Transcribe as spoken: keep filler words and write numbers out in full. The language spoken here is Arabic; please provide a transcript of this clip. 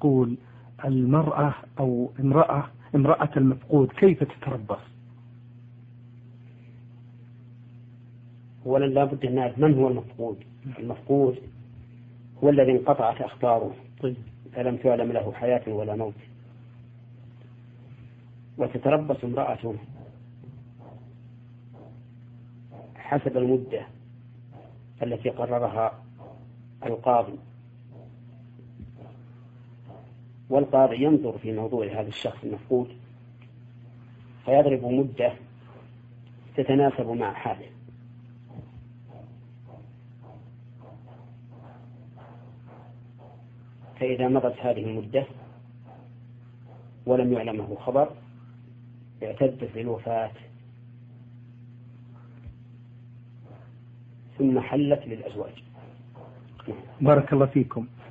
نقول المرأة أو امرأة امرأة المفقود كيف تتربص؟ أولا لا بد أن نعرف من هو المفقود. المفقود هو الذي انقطعت أخباره فلم تعلم له حياة ولا موت. وتتربص امرأته حسب المدة التي قررها القاضي، والقاضي ينظر في موضوع هذا الشخص المفقود فيضرب مدة تتناسب مع حاله. فإذا مضت هذه المدة ولم يعلمه خبر اعتدت للوفاة ثم حلت للأزواج. بارك الله فيكم.